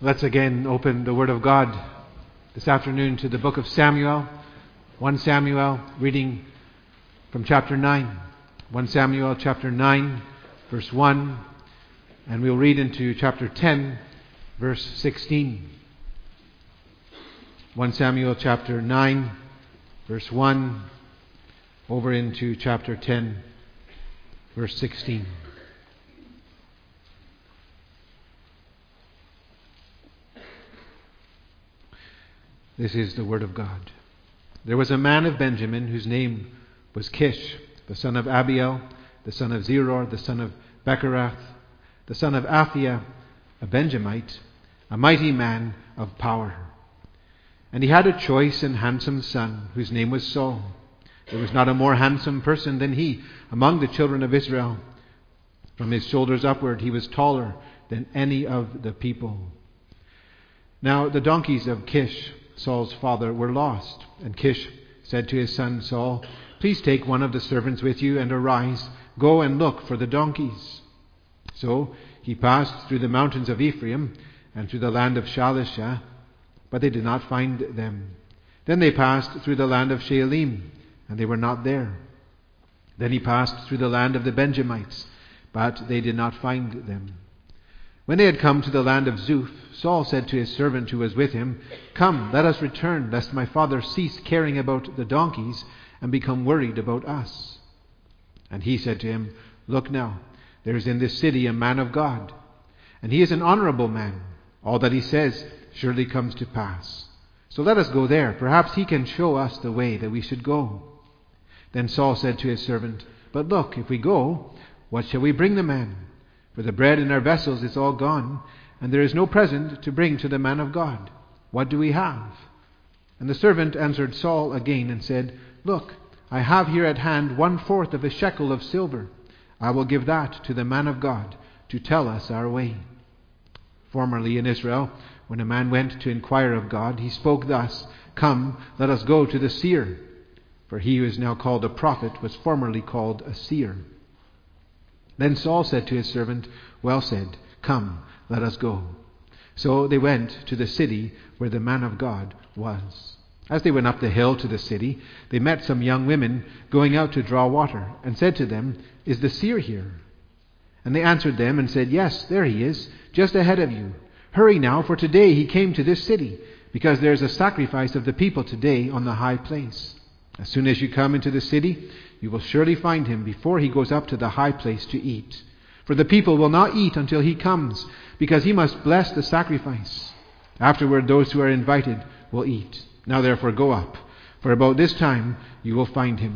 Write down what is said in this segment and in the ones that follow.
Let's again open the Word of God this afternoon to the book of Samuel. 1 Samuel, reading from chapter 9. 1 Samuel chapter 9, verse 1. And we'll read into chapter 10, verse 16. 1 Samuel chapter 9, verse 1, over into chapter 10, verse 16. This is the word of God. There was a man of Benjamin whose name was Kish, the son of Abiel, the son of Zeror, the son of Bechorath, the son of Aphiah, a Benjamite, a mighty man of power. And he had a choice and handsome son, whose name was Saul. There was not a more handsome person than he among the children of Israel. From his shoulders upward he was taller than any of the people. Now the donkeys of Kish, Saul's father, were lost. And Kish said to his son Saul, "Please take one of the servants with you and arise, go and look for the donkeys." So he passed through the mountains of Ephraim and through the land of Shalishah, but they did not find them. Then they passed through the land of Shaalim, and they were not there. Then he passed through the land of the Benjamites, but they did not find them. When they had come to the land of Zuph, Saul said to his servant who was with him, "Come, let us return, lest my father cease caring about the donkeys and become worried about us." And he said to him, "Look now, there is in this city a man of God, and he is an honorable man. All that he says surely comes to pass. So let us go there. Perhaps he can show us the way that we should go." Then Saul said to his servant, "But look, if we go, what shall we bring the man? For the bread in our vessels is all gone, and there is no present to bring to the man of God. What do we have?" And the servant answered Saul again and said, "Look, I have here at hand 1/4 of a shekel of silver. I will give that to the man of God to tell us our way." Formerly in Israel, when a man went to inquire of God, he spoke thus, "Come, let us go to the seer." For he who is now called a prophet was formerly called a seer. Then Saul said to his servant, "Well said, come, let us go." So they went to the city where the man of God was. As they went up the hill to the city, they met some young women going out to draw water, and said to them, "Is the seer here?" And they answered them and said, "Yes, there he is, just ahead of you. Hurry now, for today he came to this city, because there is a sacrifice of the people today on the high place. As soon as you come into the city, you will surely find him before he goes up to the high place to eat. For the people will not eat until he comes, because he must bless the sacrifice. Afterward, those who are invited will eat. Now therefore go up, for about this time you will find him."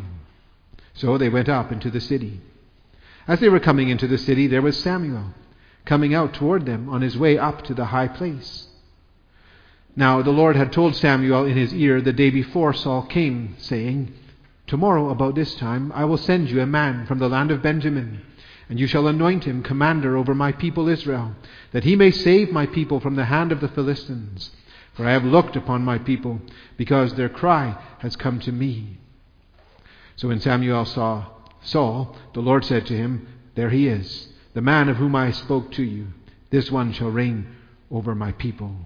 So they went up into the city. As they were coming into the city, there was Samuel coming out toward them on his way up to the high place. Now the Lord had told Samuel in his ear the day before Saul came, saying, "Tomorrow about this time I will send you a man from the land of Benjamin, and you shall anoint him commander over my people Israel, that he may save my people from the hand of the Philistines. For I have looked upon my people, because their cry has come to me." So when Samuel saw Saul, the Lord said to him, "There he is, the man of whom I spoke to you. This one shall reign over my people."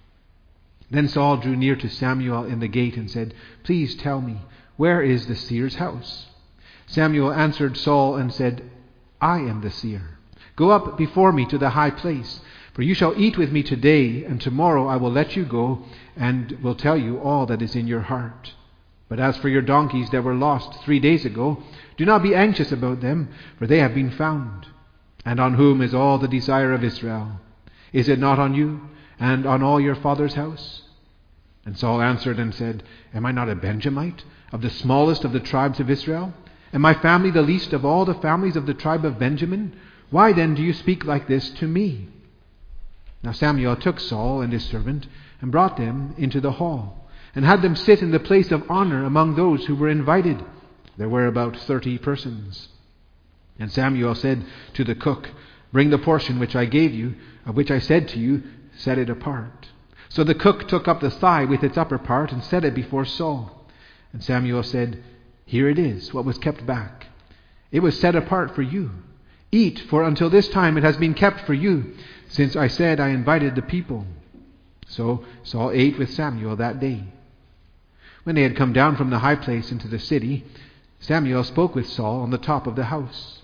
Then Saul drew near to Samuel in the gate and said, "Please tell me, where is the seer's house?" Samuel answered Saul and said, "I am the seer. Go up before me to the high place, for you shall eat with me today, and tomorrow I will let you go and will tell you all that is in your heart. But as for your donkeys that were lost 3 days ago, do not be anxious about them, for they have been found. And on whom is all the desire of Israel? Is it not on you and on all your father's house?" And Saul answered and said, "Am I not a Benjamite, of the smallest of the tribes of Israel? And my family the least of all the families of the tribe of Benjamin? Why then do you speak like this to me?" Now Samuel took Saul and his servant and brought them into the hall, and had them sit in the place of honor among those who were invited. There were about 30 persons. And Samuel said to the cook, "Bring the portion which I gave you, of which I said to you, set it apart." So the cook took up the thigh with its upper part and set it before Saul. And Samuel said, "Here it is, what was kept back. It was set apart for you. Eat, for until this time it has been kept for you, since I said I invited the people." So Saul ate with Samuel that day. When they had come down from the high place into the city, Samuel spoke with Saul on the top of the house.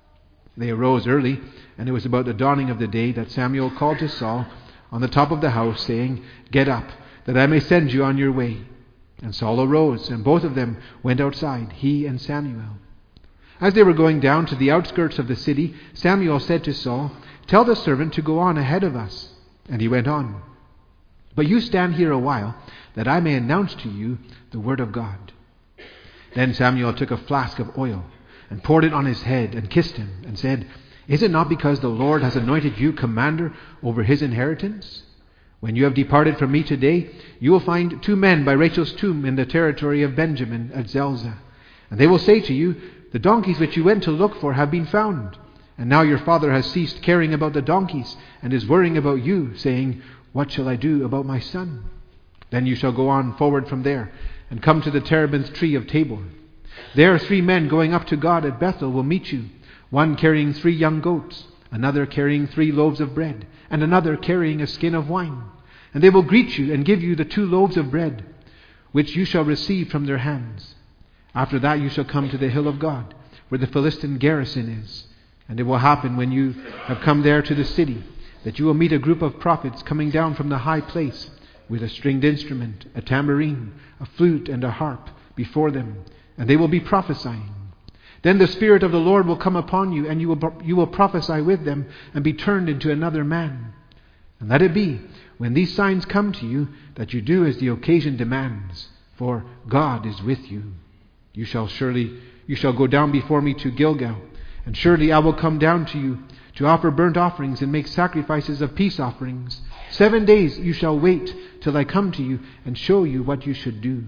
They arose early, and it was about the dawning of the day that Samuel called to Saul on the top of the house, saying, "Get up, that I may send you on your way." And Saul arose, and both of them went outside, he and Samuel. As they were going down to the outskirts of the city, Samuel said to Saul, "Tell the servant to go on ahead of us." And he went on. "But you stand here a while, that I may announce to you the word of God." Then Samuel took a flask of oil and poured it on his head and kissed him and said, "Is it not because the Lord has anointed you commander over his inheritance? When you have departed from me today, you will find 2 men by Rachel's tomb in the territory of Benjamin at Zelzah. And they will say to you, 'The donkeys which you went to look for have been found.' And now your father has ceased caring about the donkeys and is worrying about you, saying, 'What shall I do about my son?' Then you shall go on forward from there and come to the terebinth tree of Tabor. There 3 men going up to God at Bethel will meet you, one carrying 3 young goats, another carrying 3 loaves of bread, and another carrying a skin of wine. And they will greet you and give you the 2 loaves of bread, which you shall receive from their hands. After that you shall come to the hill of God, where the Philistine garrison is. And it will happen when you have come there to the city, that you will meet a group of prophets coming down from the high place, with a stringed instrument, a tambourine, a flute, and a harp before them, and they will be prophesying. Then the Spirit of the Lord will come upon you, and you will prophesy with them and be turned into another man. And let it be, when these signs come to you, that you do as the occasion demands, for God is with you. You shall go down before me to Gilgal, and surely I will come down to you to offer burnt offerings and make sacrifices of peace offerings. 7 days you shall wait till I come to you and show you what you should do."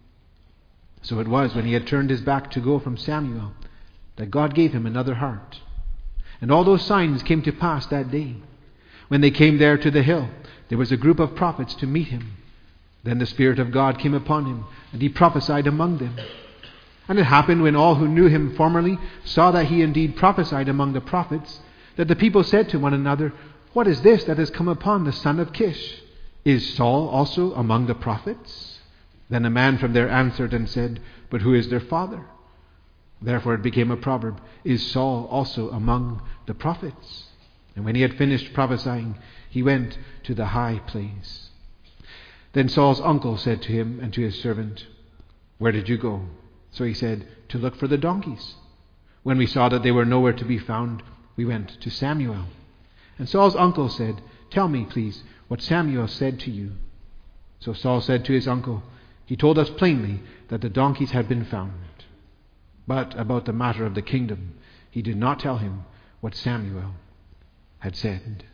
So it was, when he had turned his back to go from Samuel, that God gave him another heart. And all those signs came to pass that day. When they came there to the hill, there was a group of prophets to meet him. Then the Spirit of God came upon him, and he prophesied among them. And it happened, when all who knew him formerly saw that he indeed prophesied among the prophets, that the people said to one another, "What is this that has come upon the son of Kish? Is Saul also among the prophets?" Then a man from there answered and said, "But who is their father?" Therefore it became a proverb, "Is Saul also among the prophets?" And when he had finished prophesying, he went to the high place. Then Saul's uncle said to him and to his servant, "Where did you go?" So he said, "To look for the donkeys. When we saw that they were nowhere to be found, we went to Samuel." And Saul's uncle said, "Tell me, please, what Samuel said to you." So Saul said to his uncle, "He told us plainly that the donkeys had been found." But about the matter of the kingdom, he did not tell him what Samuel had said.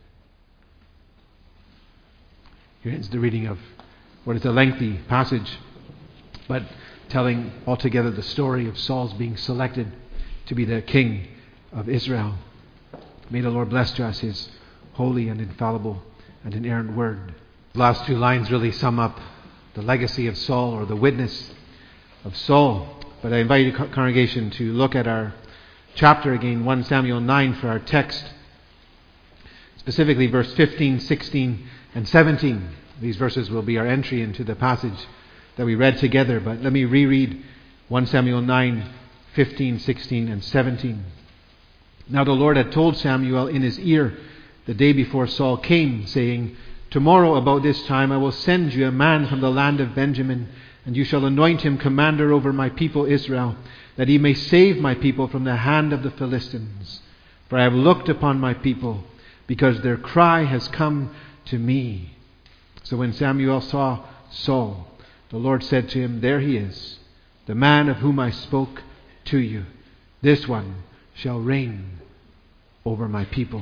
Here ends the reading of what is a lengthy passage, but telling altogether the story of Saul's being selected to be the king of Israel. May the Lord bless to us his holy and infallible and inerrant word. The last 2 lines really sum up the legacy of Saul, or the witness of Saul. But I invite the congregation to look at our chapter again, 1 Samuel 9, for our text, specifically verse 15, 16, and 17. These verses will be our entry into the passage that we read together, but let me reread 1 Samuel 9, 15, 16, and 17. Now the Lord had told Samuel in his ear the day before Saul came, saying, "Tomorrow about this time I will send you a man from the land of Benjamin, and you shall anoint him commander over my people Israel, that he may save my people from the hand of the Philistines. For I have looked upon my people, because their cry has come to me." So when Samuel saw Saul, the Lord said to him, "There he is, the man of whom I spoke to you. This one shall reign over my people."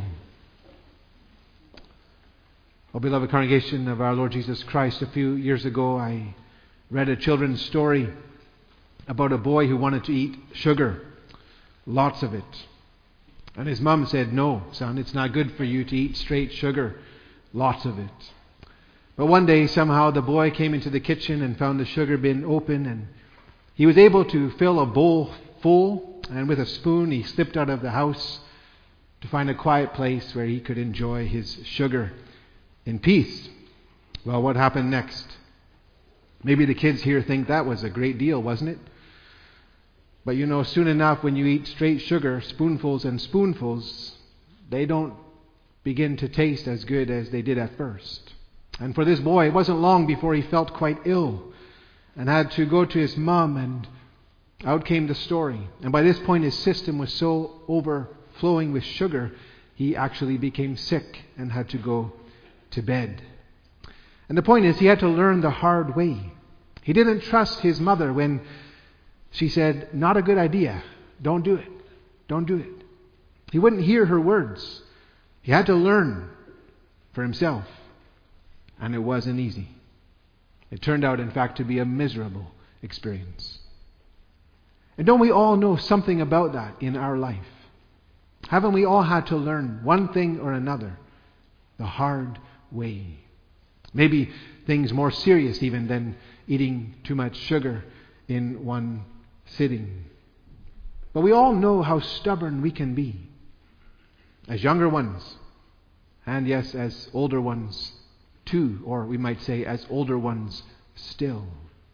Oh, beloved congregation of our Lord Jesus Christ, a few years ago I read a children's story about a boy who wanted to eat sugar, lots of it. And his mom said, "No, son, it's not good for you to eat straight sugar, lots of it." But one day, somehow, the boy came into the kitchen and found the sugar bin open, and he was able to fill a bowl full, and with a spoon he slipped out of the house to find a quiet place where he could enjoy his sugar in peace. Well, what happened next? Maybe the kids here think that was a great deal, wasn't it? But soon enough, when you eat straight sugar, spoonfuls and spoonfuls, they don't begin to taste as good as they did at first. And for this boy, it wasn't long before he felt quite ill and had to go to his mom, and out came the story. And by this point, his system was so overflowing with sugar, he actually became sick and had to go to bed. And the point is, he had to learn the hard way. He didn't trust his mother when she said, "Not a good idea. Don't do it. Don't do it." He wouldn't hear her words. He had to learn for himself. And it wasn't easy. It turned out, in fact, to be a miserable experience. And don't we all know something about that in our life? Haven't we all had to learn one thing or another the hard way? Maybe things more serious even than eating too much sugar in one sitting. But we all know how stubborn we can be as younger ones, and yes, as older ones too, or we might say as older ones still.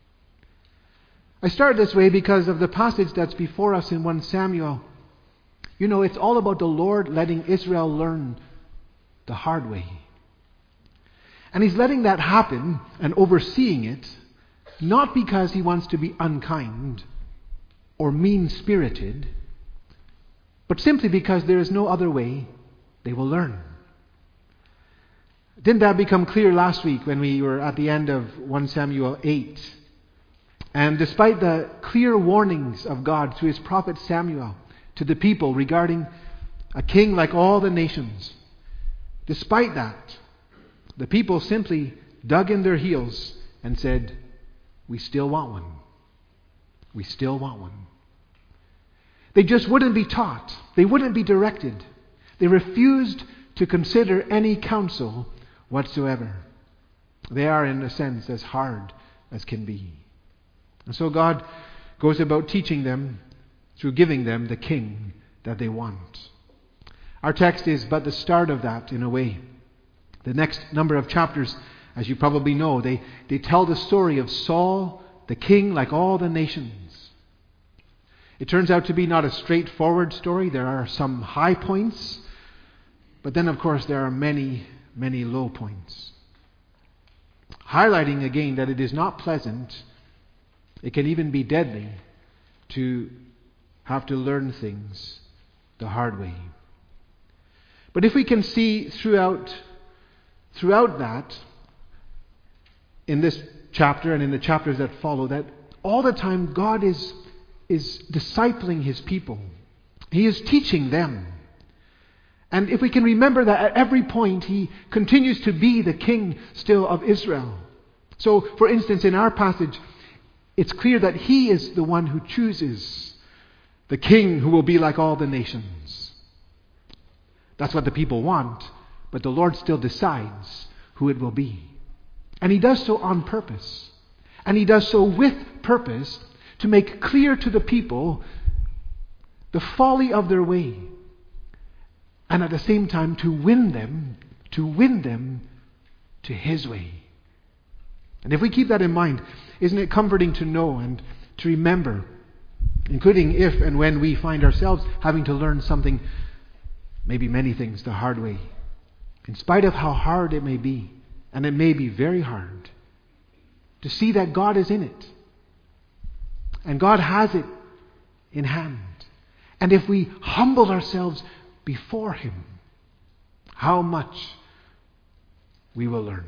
I start this way because of the passage that's before us in 1 Samuel. It's all about the Lord letting Israel learn the hard way. And He's letting that happen and overseeing it, not because He wants to be unkind or mean-spirited, but simply because there is no other way they will learn. Didn't that become clear last week when we were at the end of 1 Samuel 8? And despite the clear warnings of God through His prophet Samuel to the people regarding a king like all the nations, despite that, the people simply dug in their heels and said, "We still want one. We still want one." They just wouldn't be taught. They wouldn't be directed. They refused to consider any counsel whatsoever. They are, in a sense, as hard as can be. And so God goes about teaching them through giving them the king that they want. Our text is but the start of that, in a way. The next number of chapters, as you probably know, they tell the story of Saul, the king like all the nations. It turns out to be not a straightforward story. There are some high points, but then, of course, there are many, many low points. Highlighting again that it is not pleasant, it can even be deadly to have to learn things the hard way. But if we can see throughout that, in this chapter and in the chapters that follow, that all the time God is discipling His people. He is teaching them. And if we can remember that at every point He continues to be the king still of Israel. So, for instance, in our passage, it's clear that He is the one who chooses the king who will be like all the nations. That's what the people want, but the Lord still decides who it will be. And He does so on purpose. And He does so with purpose to make clear to the people the folly of their way. And at the same time to win them to His way. And if we keep that in mind, isn't it comforting to know and to remember, including if and when we find ourselves having to learn something, maybe many things, the hard way, in spite of how hard it may be, and it may be very hard, to see that God is in it. And God has it in hand. And if we humble ourselves before Him, how much we will learn.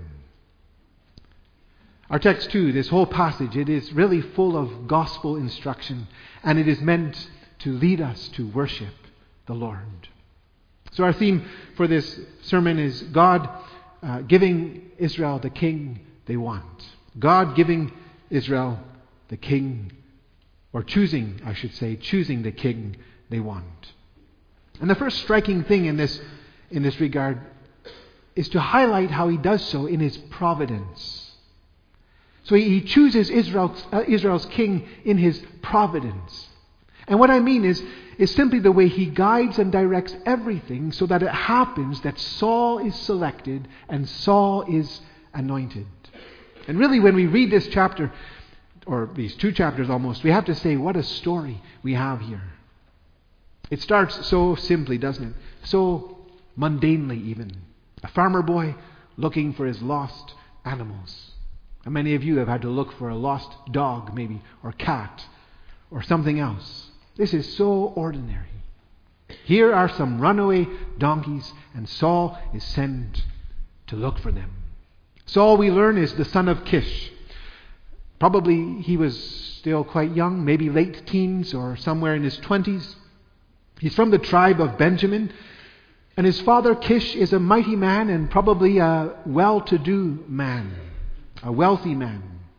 Our text too, this whole passage, it is really full of gospel instruction, and it is meant to lead us to worship the Lord. So our theme for this sermon is God giving Israel the king they want. God giving Israel the king, or choosing the king they want. And the first striking thing in this regard is to highlight how He does so in His providence. So He chooses Israel's king in His providence. And what I mean is simply the way He guides and directs everything so that it happens that Saul is selected and Saul is anointed. And really, when we read this chapter, or these two chapters almost, we have to say, what a story we have here. It starts so simply, doesn't it? So mundanely even. A farmer boy looking for his lost animals. And many of you have had to look for a lost dog, maybe, or cat, or something else. This is so ordinary. Here are some runaway donkeys, and Saul is sent to look for them. Saul, we learn, is the son of Kish. Probably he was still quite young, maybe late teens or somewhere in his 20s. He's from the tribe of Benjamin. And his father Kish is a mighty man and probably a well-to-do man, a wealthy man.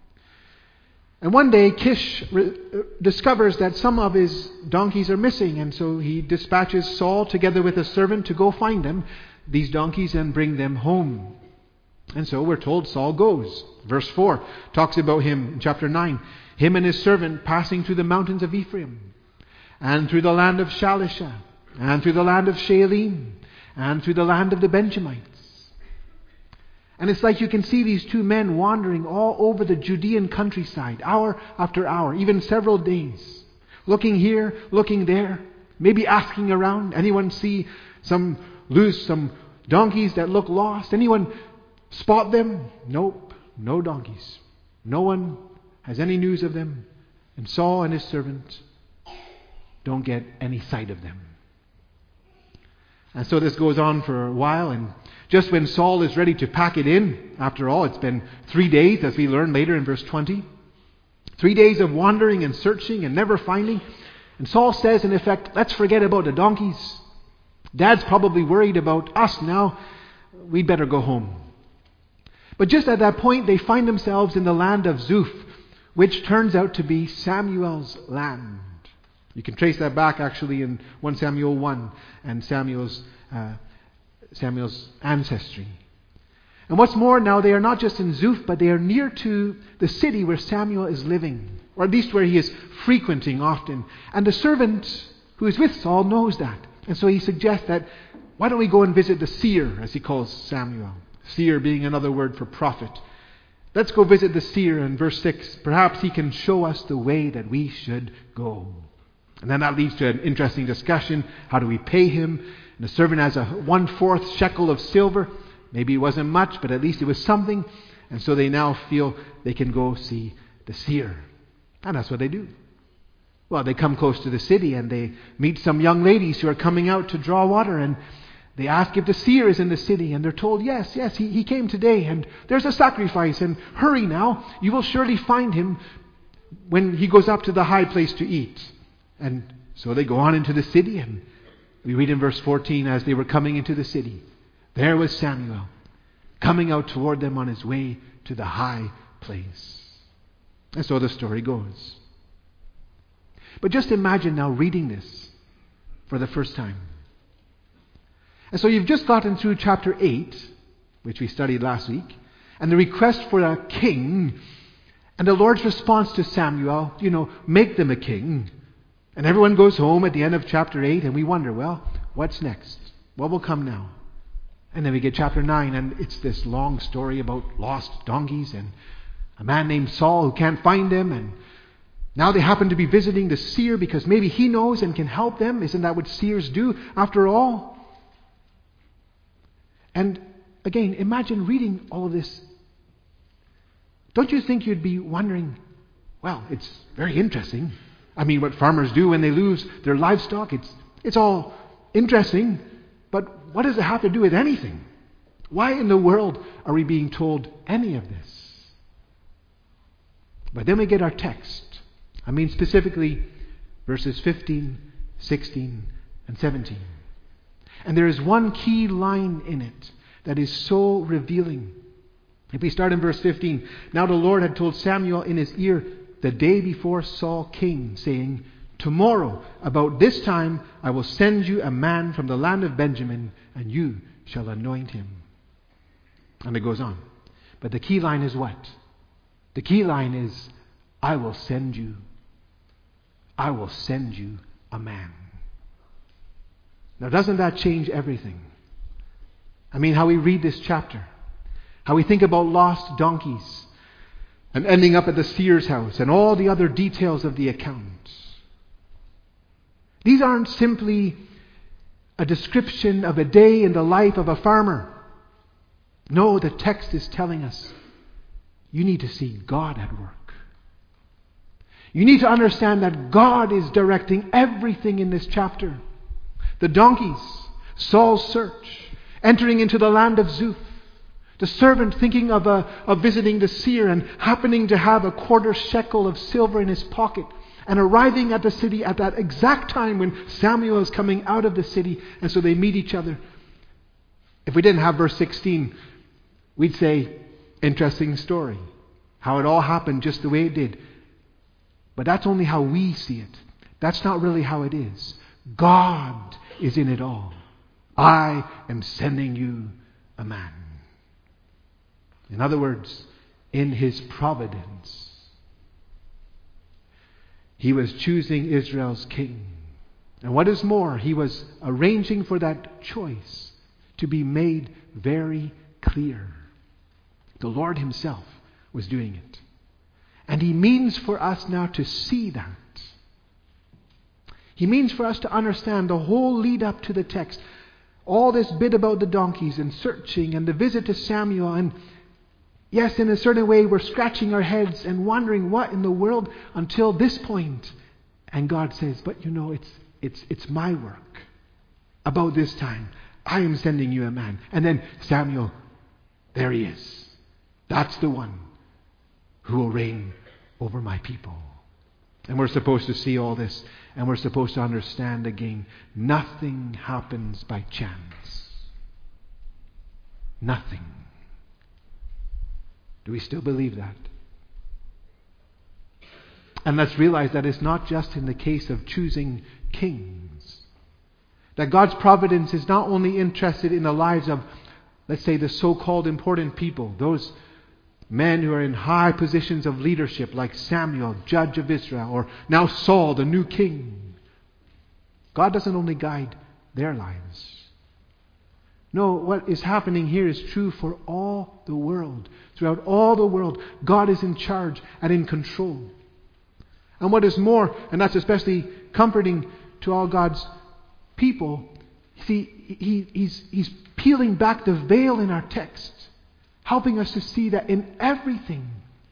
And one day Kish discovers that some of his donkeys are missing, and so he dispatches Saul together with a servant to go find them, these donkeys, and bring them home. And so we're told Saul goes. Verse 4 talks about him in chapter 9. Him and his servant passing through the mountains of Ephraim, and through the land of Shalisha, and through the land of Shalim, and through the land of the Benjamites. And it's like you can see these two men wandering all over the Judean countryside, hour after hour, even several days, looking here, looking there, maybe asking around. Anyone see some donkeys that look lost? Anyone spot them? Nope, no donkeys. No one has any news of them. And Saul and his servant don't get any sight of them. And so this goes on for a while, and just when Saul is ready to pack it in, after all, it's been 3 days, as we learn later in verse 20. 3 days of wandering and searching and never finding. And Saul says, in effect, let's forget about the donkeys. Dad's probably worried about us now. We'd better go home. But just at that point, they find themselves in the land of Zuph, which turns out to be Samuel's land. You can trace that back actually in 1 Samuel 1 and Samuel's ancestry. And what's more, now they are not just in Zuph, but they are near to the city where Samuel is living, or at least where he is frequenting often. And the servant who is with Saul knows that. And so he suggests that, why don't we go and visit the seer, as he calls Samuel. Seer being another word for prophet. Let's go visit the seer in verse 6. Perhaps he can show us the way that we should go. And then that leads to an interesting discussion. How do we pay him? And the servant has a 1/4 shekel of silver. Maybe it wasn't much, but at least it was something. And so they now feel they can go see the seer. And that's what they do. Well, they come close to the city and they meet some young ladies who are coming out to draw water. And they ask if the seer is in the city. And they're told, yes, he came today. And there's a sacrifice. And hurry now. You will surely find him when he goes up to the high place to eat. And so they go on into the city, and we read in verse 14, as they were coming into the city, there was Samuel coming out toward them on his way to the high place. And so the story goes. But just imagine now reading this for the first time. And so you've just gotten through chapter 8, which we studied last week, and the request for a king, and the Lord's response to Samuel, make them a king. And everyone goes home at the end of chapter 8, and we wonder, well, what's next? What will come now? And then we get chapter 9, and it's this long story about lost donkeys and a man named Saul who can't find them. And now they happen to be visiting the seer because maybe he knows and can help them. Isn't that what seers do after all? And again, imagine reading all of this. Don't you think you'd be wondering, well, it's very interesting. I mean, what farmers do when they lose their livestock, it's all interesting, but what does it have to do with anything? Why in the world are we being told any of this? But then we get our text. I mean, specifically verses 15, 16, and 17. And there is one key line in it that is so revealing. If we start in verse 15, now the Lord had told Samuel in his ear the day before Saul came, saying, tomorrow, about this time, I will send you a man from the land of Benjamin, and you shall anoint him. And it goes on. But the key line is what? The key line is, I will send you a man. Now, doesn't that change everything? I mean, how we read this chapter. How we think about lost donkeys and ending up at the seer's house and all the other details of the account. These aren't simply a description of a day in the life of a farmer. No, the text is telling us you need to see God at work. You need to understand that God is directing everything in this chapter. The donkeys, Saul's search, entering into the land of Zuph, the servant thinking of visiting the seer and happening to have a quarter shekel of silver in his pocket and arriving at the city at that exact time when Samuel is coming out of the city, and so they meet each other. If we didn't have verse 16, we'd say, interesting story. How it all happened just the way it did. But that's only how we see it. That's not really how it is. God is in it all. I am sending you a man. In other words, in His providence, He was choosing Israel's king. And what is more, He was arranging for that choice to be made very clear. The Lord Himself was doing it. And He means for us now to see that. He means for us to understand the whole lead up to the text. All this bit about the donkeys and searching and the visit to Samuel. And yes, in a certain way, we're scratching our heads and wondering what in the world until this point. And God says, but you know, it's my work. About this time, I am sending you a man. And then Samuel, there he is. That's the one who will reign over my people. And we're supposed to see all this, and we're supposed to understand again, nothing happens by chance. Nothing. Do we still believe that? And let's realize that it's not just in the case of choosing kings. That God's providence is not only interested in the lives of, let's say, the so-called important people, those men who are in high positions of leadership like Samuel, judge of Israel, or now Saul, the new king. God doesn't only guide their lives. No, what is happening here is true for all the world. Throughout all the world, God is in charge and in control. And what is more, and that's especially comforting to all God's people, see, he's peeling back the veil in our text, helping us to see that in everything,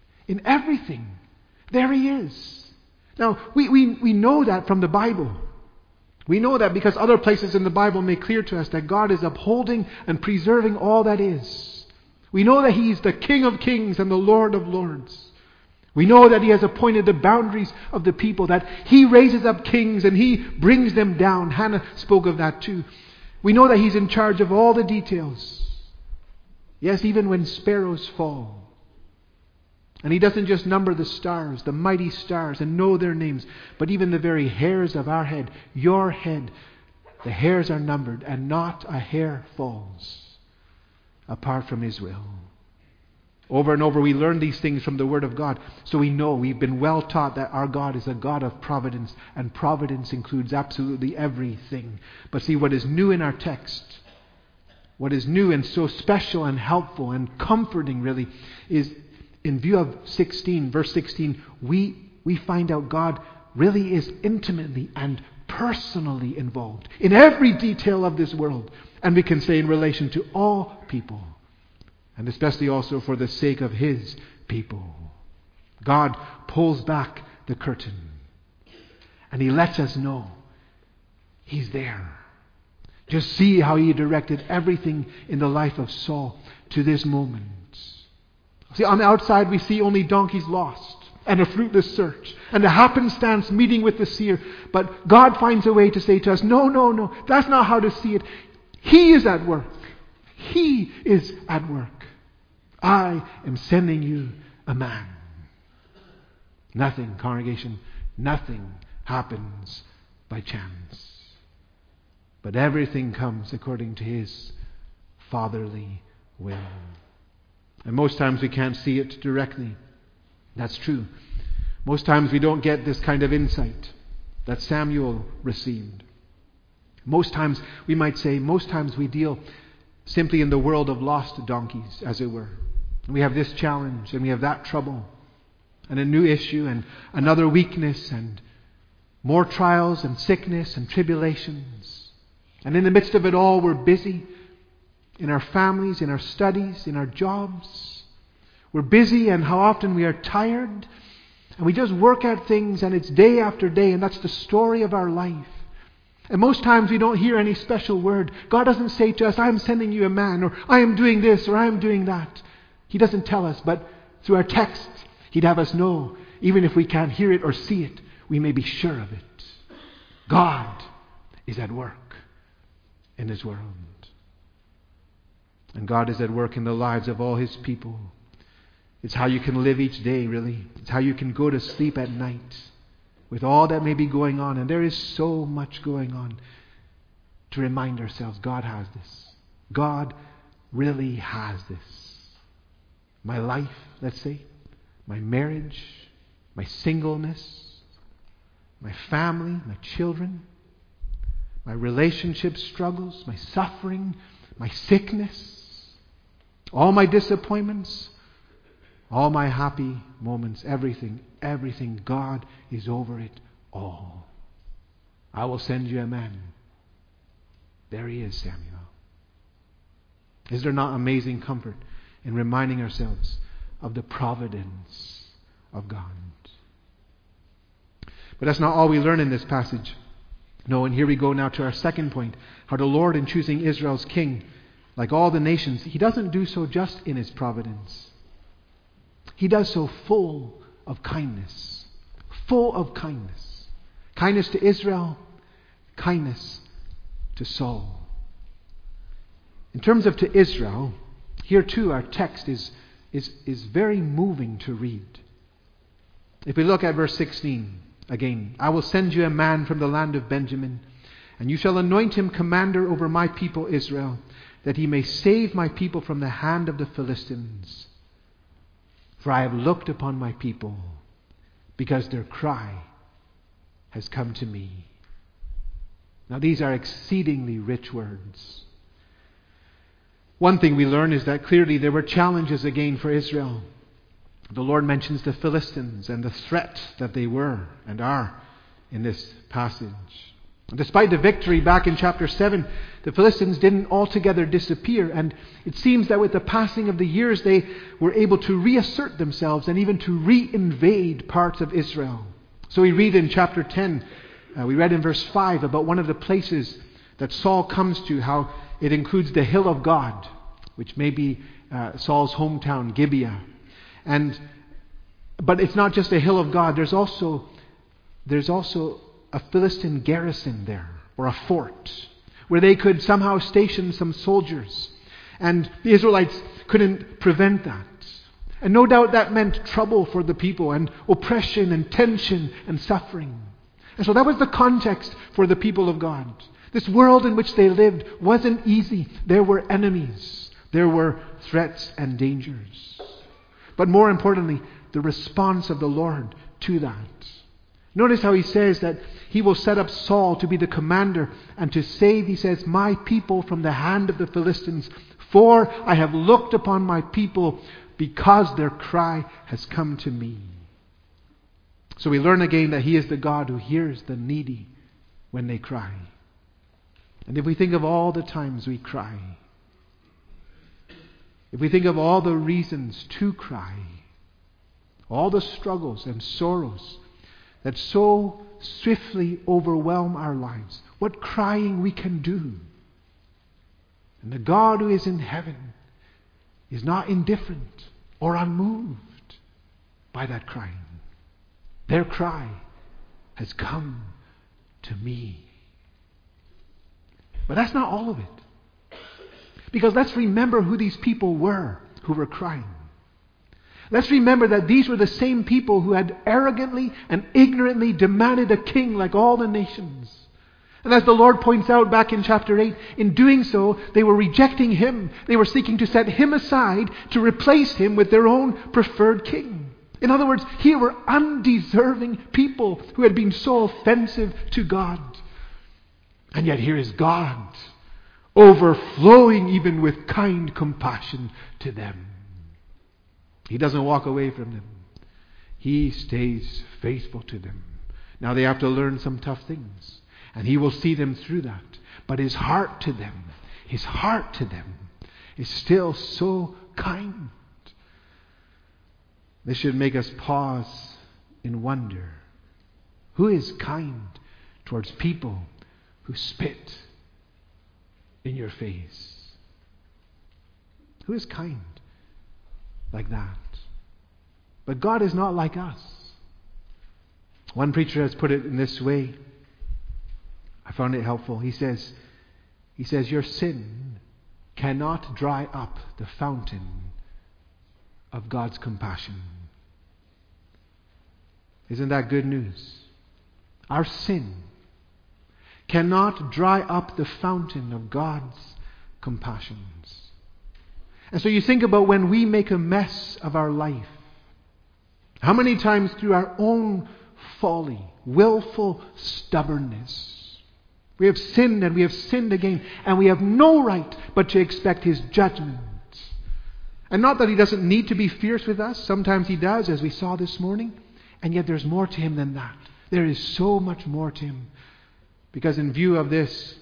there He is. Now, we know that from the Bible. We know that because other places in the Bible make clear to us that God is upholding and preserving all that is. We know that He's the King of kings and the Lord of lords. We know that He has appointed the boundaries of the people, that He raises up kings and He brings them down. Hannah spoke of that too. We know that He's in charge of all the details. Yes, even when sparrows fall. And He doesn't just number the stars, the mighty stars, and know their names, but even the very hairs of our head, your head, the hairs are numbered, and not a hair falls apart from His will. Over and over we learn these things from the Word of God. So we know, we've been well taught that our God is a God of providence, and providence includes absolutely everything. But see, what is new in our text, what is new and so special and helpful and comforting really, is in view of 16, verse 16, we find out God really is intimately and personally involved in every detail of this world. And we can say in relation to all people, and especially also for the sake of His people. God pulls back the curtain and He lets us know He's there. Just see how He directed everything in the life of Saul to this moment. See, on the outside we see only donkeys lost and a fruitless search and a happenstance meeting with the seer. But God finds a way to say to us, no, that's not how to see it. He is at work. He is at work. I am sending you a man. Nothing, congregation, nothing happens by chance. But everything comes according to His fatherly will. And most times we can't see it directly. That's true. Most times we don't get this kind of insight that Samuel received. Most times, we might say, most times we deal simply in the world of lost donkeys, as it were. And we have this challenge, and we have that trouble, and a new issue, and another weakness, and more trials, and sickness, and tribulations. And in the midst of it all, we're busy in our families, in our studies, in our jobs. We're busy, and how often we are tired, and we just work at things, and it's day after day, and that's the story of our life. And most times we don't hear any special word. God doesn't say to us, I am sending you a man, or I am doing this, or I am doing that. He doesn't tell us, but through our text, He'd have us know, even if we can't hear it or see it, we may be sure of it. God is at work in His world. And God is at work in the lives of all His people. It's how you can live each day, really. It's how you can go to sleep at night with all that may be going on. And there is so much going on, to remind ourselves God has this. God really has this. My life, let's say, my marriage, my singleness, my family, my children, my relationship struggles, my suffering, my sickness, all my disappointments, all my happy moments, everything, God is over it all. I will send you a man. There he is, Samuel. Is there not amazing comfort in reminding ourselves of the providence of God? But that's not all we learn in this passage. No, and here we go now to our second point. How the Lord, in choosing Israel's king, like all the nations, He doesn't do so just in His providence. He does so full of kindness. Full of kindness. Kindness to Israel. Kindness to Saul. In terms of to Israel, here too our text is very moving to read. If we look at verse 16 again. I will send you a man from the land of Benjamin, and you shall anoint him commander over my people Israel, that he may save my people from the hand of the Philistines. For I have looked upon my people, because their cry has come to me. Now these are exceedingly rich words. One thing we learn is that clearly there were challenges again for Israel. The Lord mentions the Philistines and the threat that they were and are in this passage. And despite the victory back in chapter 7, the Philistines didn't altogether disappear, and it seems that with the passing of the years they were able to reassert themselves and even to re-invade parts of Israel. So we read in chapter 10, we read in verse 5 about one of the places that Saul comes to, how it includes the hill of God, which may be Saul's hometown, Gibeah. But it's not just a hill of God. There's also a Philistine garrison there, or a fort, where they could somehow station some soldiers. And the Israelites couldn't prevent that. And no doubt that meant trouble for the people, and oppression and tension and suffering. And so that was the context for the people of God. This world in which they lived wasn't easy. There were enemies. There were threats and dangers. But more importantly, the response of the Lord to that. Notice how He says that He will set up Saul to be the commander and to save, He says, my people from the hand of the Philistines. For I have looked upon my people, because their cry has come to me. So we learn again that He is the God who hears the needy when they cry. And if we think of all the times we cry, if we think of all the reasons to cry, all the struggles and sorrows that so swiftly overwhelm our lives, what crying we can do. And the God who is in heaven is not indifferent or unmoved by that crying. Their cry has come to me. But that's not all of it. Because let's remember who these people were who were crying. Let's remember that these were the same people who had arrogantly and ignorantly demanded a king like all the nations. And as the Lord points out back in chapter 8, in doing so, they were rejecting Him. They were seeking to set Him aside to replace Him with their own preferred king. In other words, here were undeserving people who had been so offensive to God. And yet here is God overflowing even with kind compassion to them. He doesn't walk away from them. He stays faithful to them. Now they have to learn some tough things, and He will see them through that. But His heart to them is still so kind. This should make us pause in wonder. Who is kind towards people who spit in your face? Who is kind like that? But God is not like us. One preacher has put it in this way. I found it helpful. He says, your sin cannot dry up the fountain of God's compassion. Isn't that good news? Our sin cannot dry up the fountain of God's compassions. And so you think about when we make a mess of our life. How many times through our own folly, willful stubbornness, we have sinned and we have sinned again, and we have no right but to expect His judgment. And not that He doesn't need to be fierce with us. Sometimes He does, as we saw this morning. And yet there's more to Him than that. There is so much more to Him. Because in view of this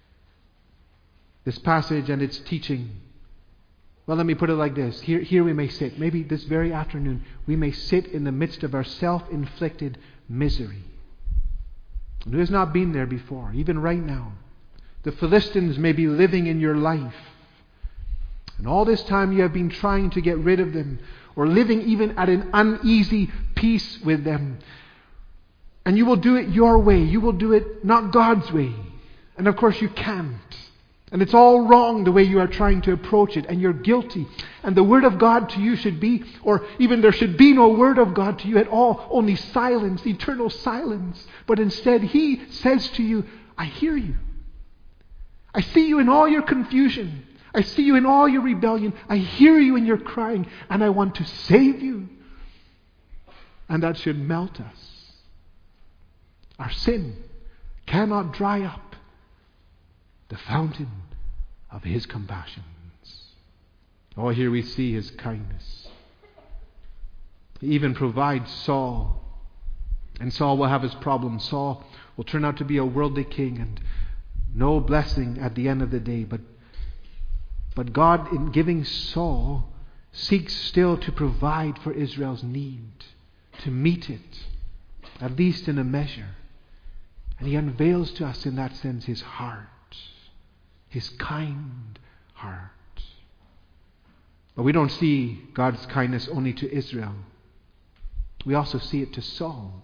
passage and its teaching, well, let me put it like this. Here we may sit. Maybe this very afternoon, we may sit in the midst of our self-inflicted misery. And who has not been there before, even right now? The Philistines may be living in your life. And all this time you have been trying to get rid of them, or living even at an uneasy peace with them. And you will do it your way. You will do it not God's way. And of course you can't. And it's all wrong the way you are trying to approach it. And you're guilty. And the Word of God to you should be, or even there should be no Word of God to you at all. Only silence, eternal silence. But instead He says to you, I hear you. I see you in all your confusion. I see you in all your rebellion. I hear you in your crying. And I want to save you. And that should melt us. Our sin cannot dry up the fountain of His compassions. Oh, here we see His kindness. He even provides Saul. And Saul will have his problems. Saul will turn out to be a worldly king and no blessing at the end of the day. But God, in giving Saul, seeks still to provide for Israel's need, to meet it, at least in a measure. And He unveils to us in that sense His heart, His kind heart. But we don't see God's kindness only to Israel. We also see it to Saul.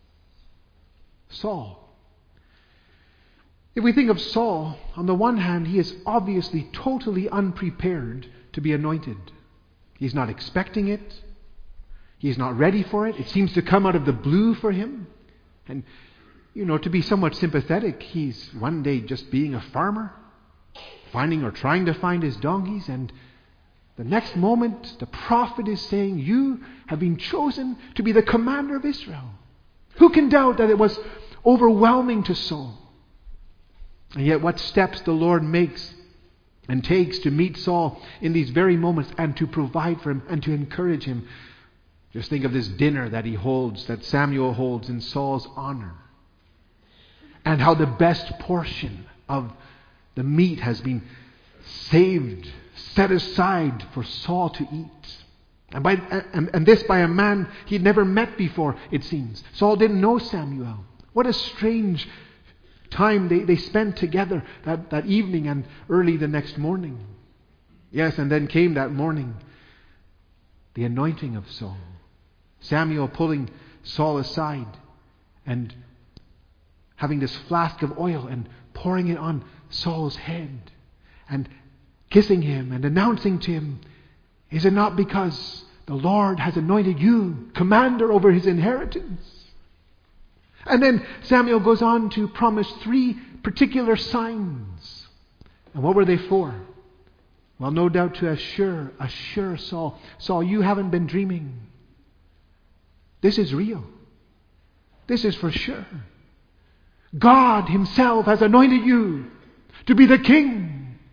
Saul. If we think of Saul, on the one hand, he is obviously totally unprepared to be anointed. He's not expecting it. He's not ready for it. It seems to come out of the blue for him. And, to be somewhat sympathetic, he's one day just being a farmer, finding or trying to find his donkeys, and the next moment the prophet is saying, you have been chosen to be the commander of Israel. Who can doubt that it was overwhelming to Saul? And yet what steps the Lord makes and takes to meet Saul in these very moments and to provide for him and to encourage him. Just think of this dinner that he holds, that Samuel holds in Saul's honor. And how the best portion of the meat has been saved, set aside for Saul to eat. And this by a man he'd never met before, it seems. Saul didn't know Samuel. What a strange time they spent together that evening and early the next morning. Yes, and then came that morning the anointing of Saul. Samuel pulling Saul aside and having this flask of oil and pouring it on Saul's head and kissing him and announcing to him, is it not because the Lord has anointed you commander over His inheritance? And then Samuel goes on to promise 3 particular signs. And what were they for? Well, no doubt to assure Saul, Saul, you haven't been dreaming. This is real. This is for sure. God Himself has anointed you to be the king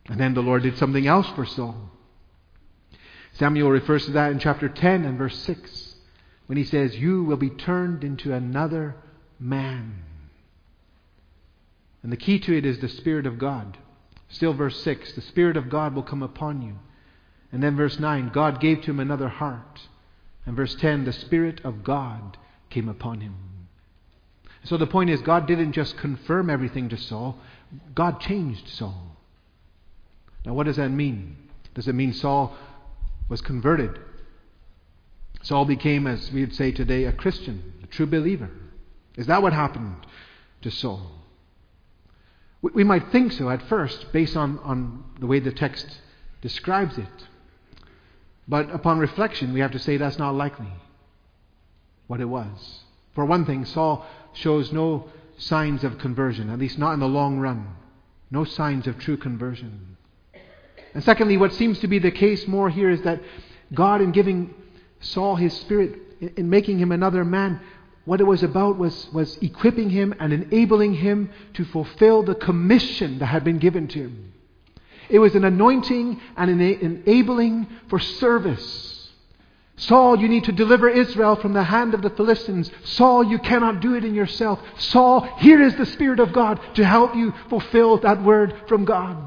And then the Lord did something else for Saul. Samuel refers to that in chapter 10 and verse 6, when he says, "You will be turned into another man." And the key to it is the Spirit of God. Still verse 6, the Spirit of God will come upon you. And then verse 9, God gave to him another heart. And verse 10, the Spirit of God came upon him. So the point is, God didn't just confirm everything to Saul, God changed Saul. Now what does that mean? Does it mean Saul was converted? Saul became, as we would say today, a Christian, a true believer. Is that what happened to Saul? We might think so at first, based on the way the text describes it. But upon reflection, we have to say that's not likely what it was. For one thing, Saul shows no signs of conversion, at least not in the long run. No signs of true conversion. And secondly, what seems to be the case more here is that God, in giving Saul his Spirit, in making him another man, what it was about was equipping him and enabling him to fulfill the commission that had been given to him. It was an anointing and an enabling for service. Saul, you need to deliver Israel from the hand of the Philistines. Saul, you cannot do it in yourself. Saul, here is the Spirit of God to help you fulfill that word from God.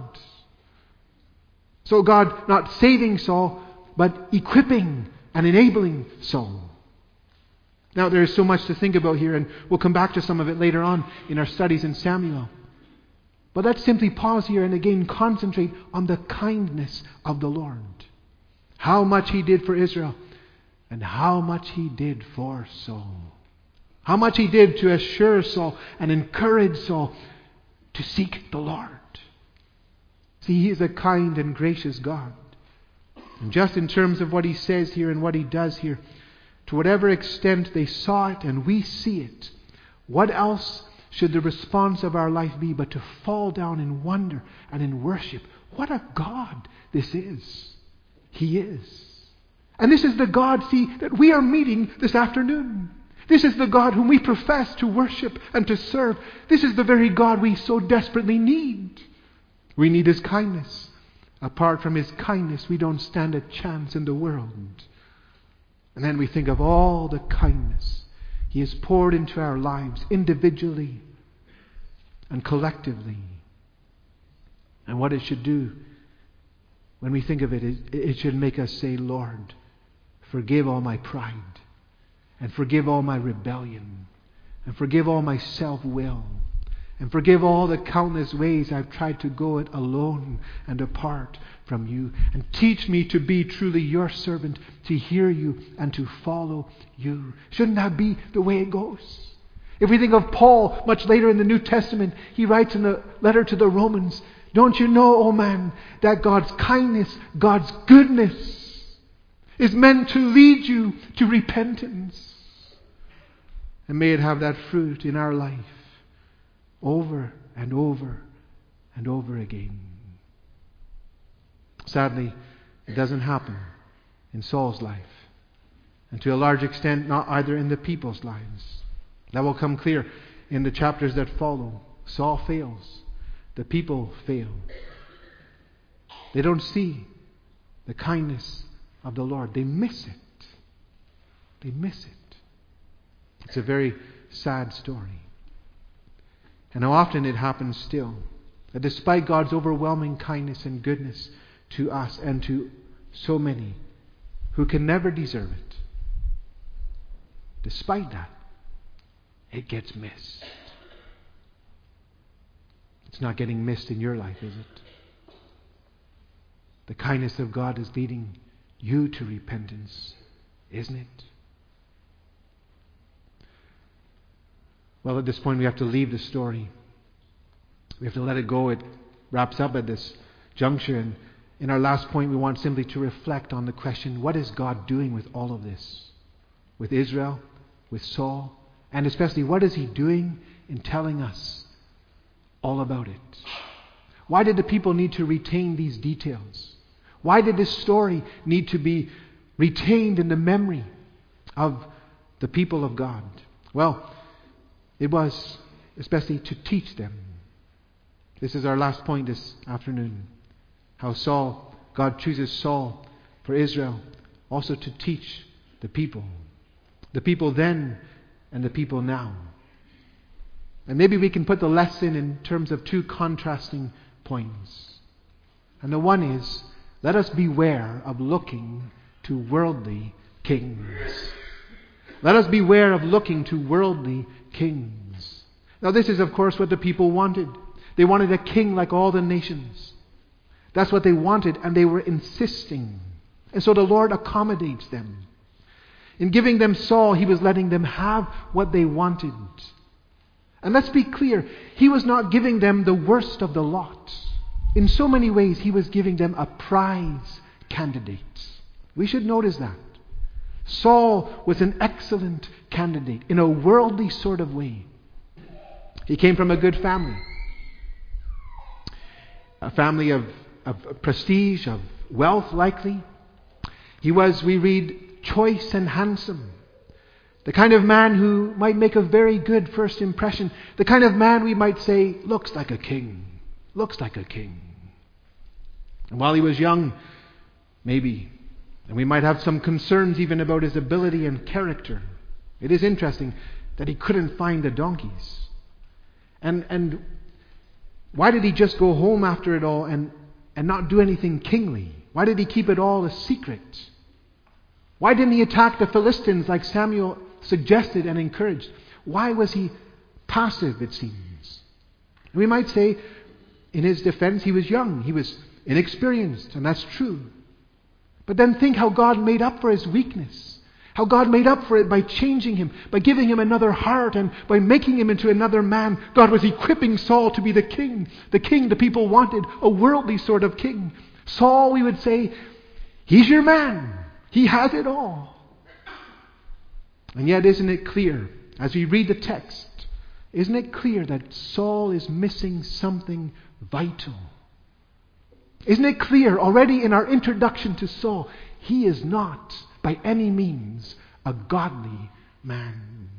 So God not saving Saul, but equipping and enabling Saul. Now there is so much to think about here, and we'll come back to some of it later on in our studies in Samuel. But let's simply pause here and again concentrate on the kindness of the Lord. How much He did for Israel, and how much He did for Saul. How much He did to assure Saul and encourage Saul to seek the Lord. See, He is a kind and gracious God. And just in terms of what He says here and what He does here, to whatever extent they saw it and we see it, what else should the response of our life be but to fall down in wonder and in worship? What a God this is. He is. And this is the God, see, that we are meeting this afternoon. This is the God whom we profess to worship and to serve. This is the very God we so desperately need. We need His kindness. Apart from His kindness, we don't stand a chance in the world. And then we think of all the kindness He has poured into our lives individually and collectively. And what it should do when we think of it, it should make us say, Lord, forgive all my pride, and forgive all my rebellion, and forgive all my self-will, and forgive all the countless ways I've tried to go it alone and apart from You, and teach me to be truly Your servant, to hear You and to follow You. Shouldn't that be the way it goes? If we think of Paul, much later in the New Testament, he writes in the letter to the Romans, don't you know, oh man, that God's kindness, God's goodness is meant to lead you to repentance. And may it have that fruit in our life over and over and over again. Sadly, it doesn't happen in Saul's life. And to a large extent, not either in the people's lives. That will come clear in the chapters that follow. Saul fails. The people fail. They don't see the kindness of the Lord. They miss it. They miss it. It's a very sad story. And how often it happens still. That despite God's overwhelming kindness and goodness to us and to so many who can never deserve it, despite that, it gets missed. It's not getting missed in your life, is it? The kindness of God is leading you to repentance, isn't it? Well, at this point we have to leave the story. We have to let it go. It wraps up at this juncture. And in our last point, we want simply to reflect on the question, what is God doing with all of this? With Israel, with Saul, and especially what is He doing in telling us all about it? Why did the people need to retain these details? Why did this story need to be retained in the memory of the people of God? Well, it was especially to teach them. This is our last point this afternoon. how God chooses Saul for Israel, also to teach the people then and the people now. And maybe we can put the lesson in terms of two contrasting points. And the one is, let us beware of looking to worldly kings. Let us beware of looking to worldly kings. Now this is, of course, what the people wanted. They wanted a king like all the nations. That's what they wanted, and they were insisting. And so the Lord accommodates them. In giving them Saul, He was letting them have what they wanted. And let's be clear, He was not giving them the worst of the lot. In so many ways, He was giving them a prize candidate. We should notice that. Saul was an excellent candidate in a worldly sort of way. He came from a good family. A family of prestige, of wealth likely. He was, we read, choice and handsome. The kind of man who might make a very good first impression. The kind of man we might say, looks like a king. Looks like a king. And while he was young, maybe, and we might have some concerns even about his ability and character. It is interesting that he couldn't find the donkeys. And why did he just go home after it all and not do anything kingly? Why did he keep it all a secret? Why didn't he attack the Philistines like Samuel suggested and encouraged? Why was he passive, it seems? And we might say, in his defense, he was young. He was inexperienced, and that's true. But then think how God made up for his weakness. How God made up for it by changing him, by giving him another heart, and by making him into another man. God was equipping Saul to be the king the people wanted, a worldly sort of king. Saul, we would say, he's your man. He has it all. And yet, isn't it clear, as we read the text, isn't it clear that Saul is missing something vital? Isn't it clear already in our introduction to Saul, he is not by any means a godly man.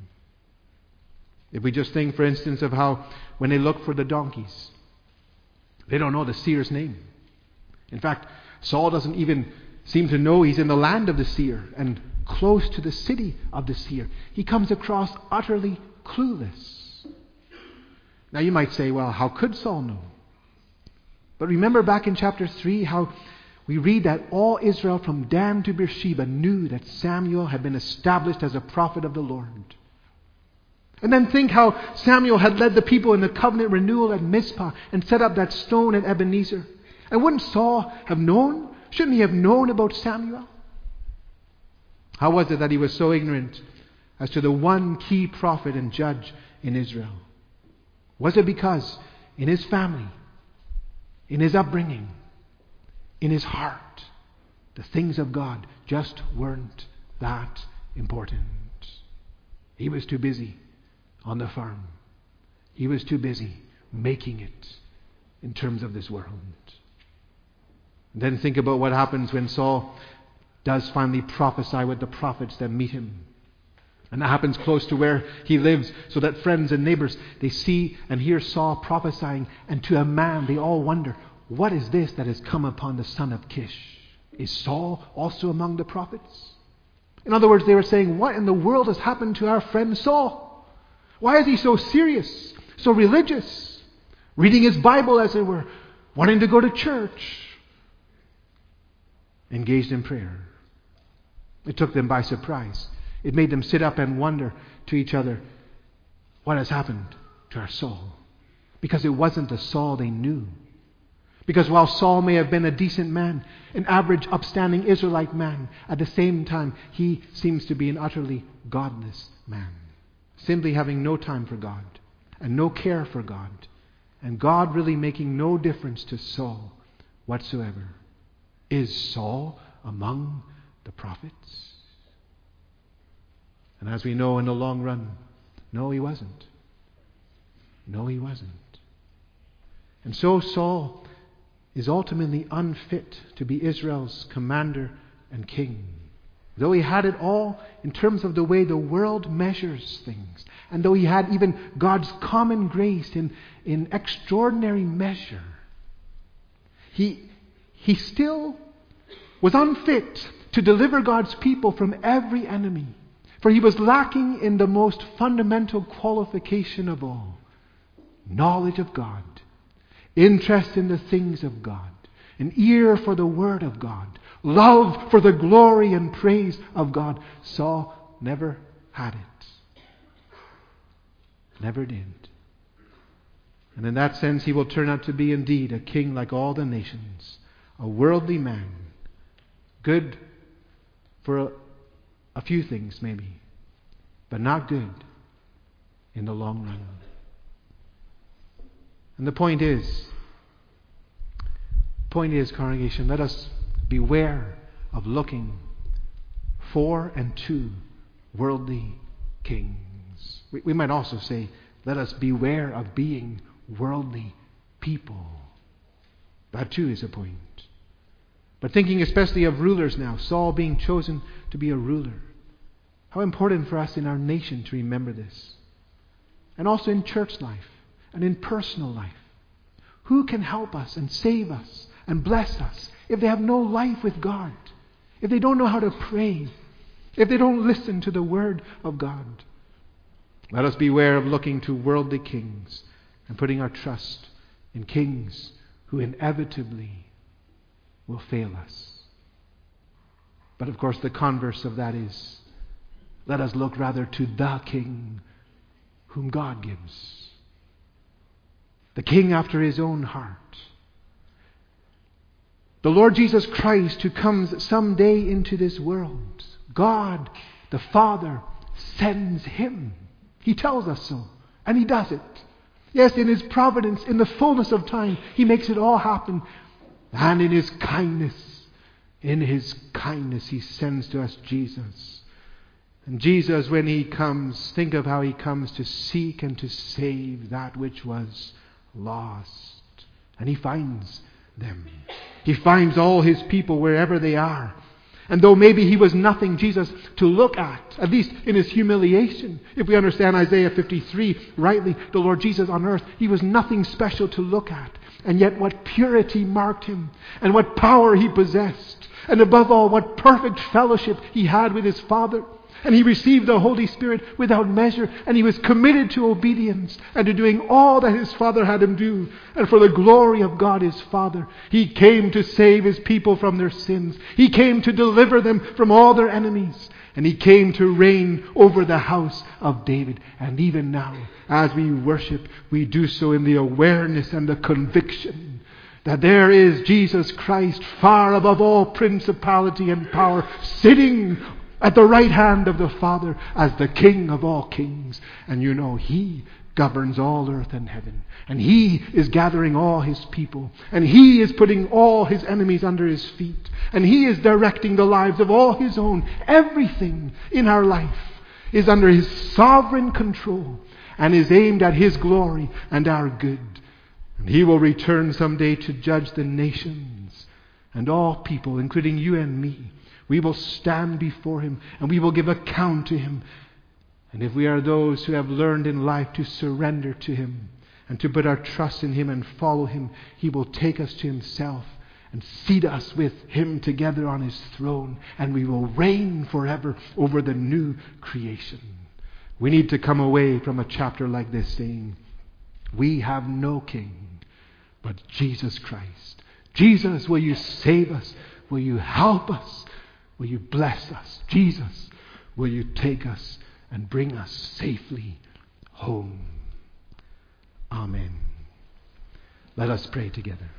If we just think, for instance, of how when they look for the donkeys, they don't know the seer's name. In fact, Saul doesn't even seem to know he's in the land of the seer and close to the city of the seer. He comes across utterly clueless. Now you might say, well, how could Saul know? But remember back in chapter 3 how we read that all Israel from Dan to Beersheba knew that Samuel had been established as a prophet of the Lord. And then think how Samuel had led the people in the covenant renewal at Mizpah and set up that stone at Ebenezer. And wouldn't Saul have known? Shouldn't he have known about Samuel? How was it that he was so ignorant as to the one key prophet and judge in Israel? Was it because in his family, in his upbringing, in his heart, the things of God just weren't that important? He was too busy on the farm. He was too busy making it in terms of this world. And then think about what happens when Saul does finally prophesy with the prophets that meet him. And that happens close to where he lives, so that friends and neighbors, they see and hear Saul prophesying, and to a man they all wonder, what is this that has come upon the son of Kish? Is Saul also among the prophets? In other words, they were saying, what in the world has happened to our friend Saul? Why is he so serious, so religious, reading his Bible as it were, wanting to go to church, engaged in prayer? It took them by surprise. It made them sit up and wonder to each other, what has happened to our Saul? Because it wasn't the Saul they knew. Because while Saul may have been a decent man, an average upstanding Israelite man, at the same time he seems to be an utterly godless man. Simply having no time for God and no care for God. And God really making no difference to Saul whatsoever. Is Saul among the prophets? And as we know in the long run, no, he wasn't. No, he wasn't. And so Saul is ultimately unfit to be Israel's commander and king. Though he had it all in terms of the way the world measures things, and though he had even God's common grace in extraordinary measure, he he still was unfit to deliver God's people from every enemy. For he was lacking in the most fundamental qualification of all: knowledge of God, interest in the things of God, an ear for the Word of God, love for the glory and praise of God. Saul never had it. Never did. And in that sense, he will turn out to be indeed a king like all the nations, a worldly man, good for a few things maybe, but not good in the long run. And the point is, congregation, let us beware of looking for and to worldly kings. We might also say, let us beware of being worldly people. That too is a point. But thinking especially of rulers now, Saul being chosen to be a ruler, how important for us in our nation to remember this. And also in church life and in personal life. Who can help us and save us and bless us if they have no life with God? If they don't know how to pray? If they don't listen to the Word of God? Let us beware of looking to worldly kings and putting our trust in kings who inevitably will fail us. But of course the converse of that is, let us look rather to the King whom God gives. The King after His own heart. The Lord Jesus Christ, who comes someday into this world. God, the Father, sends Him. He tells us so. And He does it. Yes, in His providence, in the fullness of time, He makes it all happen. And in His kindness, He sends to us Jesus. And Jesus, when He comes, think of how He comes to seek and to save that which was lost. And He finds them. He finds all His people wherever they are. And though maybe He was nothing, Jesus, to look at least in His humiliation, if we understand Isaiah 53 rightly, the Lord Jesus on earth, He was nothing special to look at. And yet what purity marked Him, and what power He possessed, and above all, what perfect fellowship He had with His Father. And He received the Holy Spirit without measure, and He was committed to obedience and to doing all that His Father had Him do. And for the glory of God His Father, He came to save His people from their sins. He came to deliver them from all their enemies. And He came to reign over the house of David. And even now, as we worship, we do so in the awareness and the conviction that there is Jesus Christ, far above all principality and power, sitting at the right hand of the Father as the King of all kings. And you know, He governs all earth and heaven. And He is gathering all His people. And He is putting all His enemies under His feet. And He is directing the lives of all His own. Everything in our life is under His sovereign control and is aimed at His glory and our good. And He will return someday to judge the nations and all people, including you and me. We will stand before Him and we will give account to Him. And if we are those who have learned in life to surrender to Him and to put our trust in Him and follow Him, He will take us to Himself and seat us with Him together on His throne, and we will reign forever over the new creation. We need to come away from a chapter like this saying, we have no King but Jesus Christ. Jesus, will You save us? Will You help us? Will You bless us? Jesus, will You take us and bring us safely home? Amen. Let us pray together.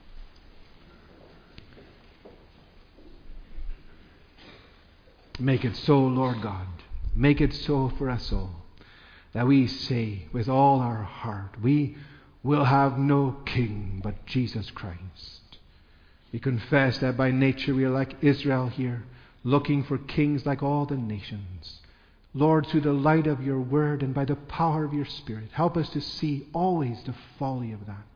Make it so, Lord God. Make it so for us all, that we say with all our heart, we will have no King but Jesus Christ. We confess that by nature we are like Israel here, looking for kings like all the nations. Lord, through the light of Your Word and by the power of Your Spirit, help us to see always the folly of that.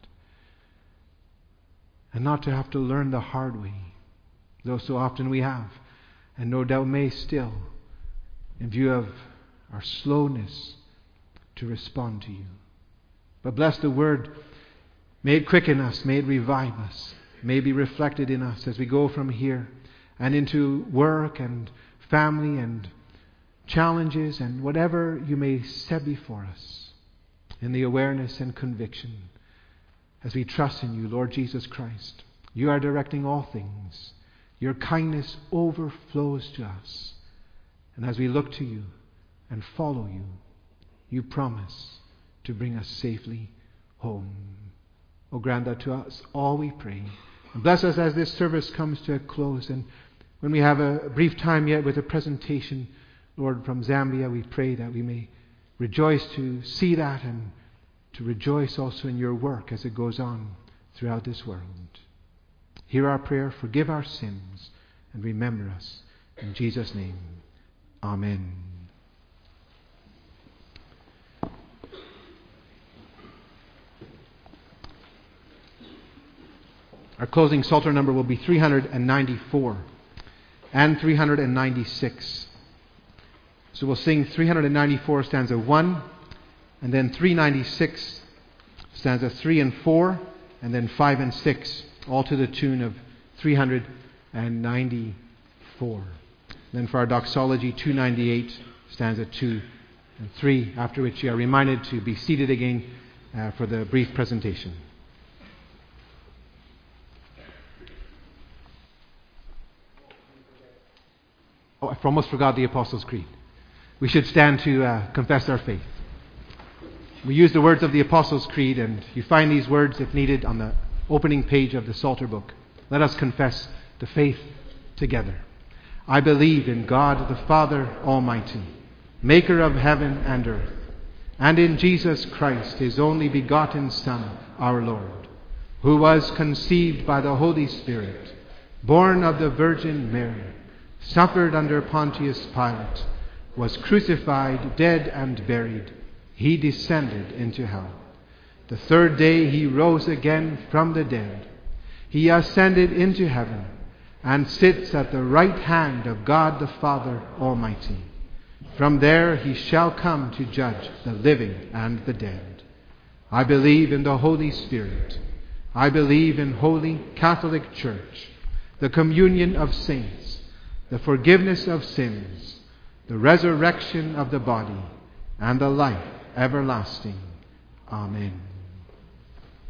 And not to have to learn the hard way, though so often we have, and no doubt may still, in view of our slowness to respond to You. But bless the Word. May it quicken us. May it revive us. may be reflected in us as we go from here and into work and family and challenges and whatever you may set before us, in the awareness and conviction as we trust in you, Lord Jesus Christ. You are directing all things. Your kindness overflows to us. And as we look to you and follow you, you promise to bring us safely home. Oh, grant that to us all, we pray. And bless us as this service comes to a close. And when we have a brief time yet with a presentation, Lord, from Zambia, we pray that we may rejoice to see that and to rejoice also in your work as it goes on throughout this world. Hear our prayer, forgive our sins, and remember us. In Jesus' name, amen. Our closing Psalter number will be 394 and 396. So we'll sing 394 stanza 1, and then 396 stanza 3 and 4, and then 5 and 6, all to the tune of 394. Then for our doxology, 298 stanza 2 and 3, after which you are reminded to be seated again for the brief presentation. Oh, I almost forgot the Apostles' Creed. We should stand to confess our faith. We use the words of the Apostles' Creed, and you find these words, if needed, on the opening page of the Psalter book. Let us confess the faith together. I believe in God the Father Almighty, maker of heaven and earth, and in Jesus Christ, his only begotten Son, our Lord, who was conceived by the Holy Spirit, born of the Virgin Mary, suffered under Pontius Pilate, was crucified, dead, and buried. He descended into hell. The third day he rose again from the dead. He ascended into heaven and sits at the right hand of God the Father Almighty. From there he shall come to judge the living and the dead. I believe in the Holy Spirit. I believe in Holy Catholic Church, the communion of saints, the forgiveness of sins, the resurrection of the body, and the life everlasting. Amen.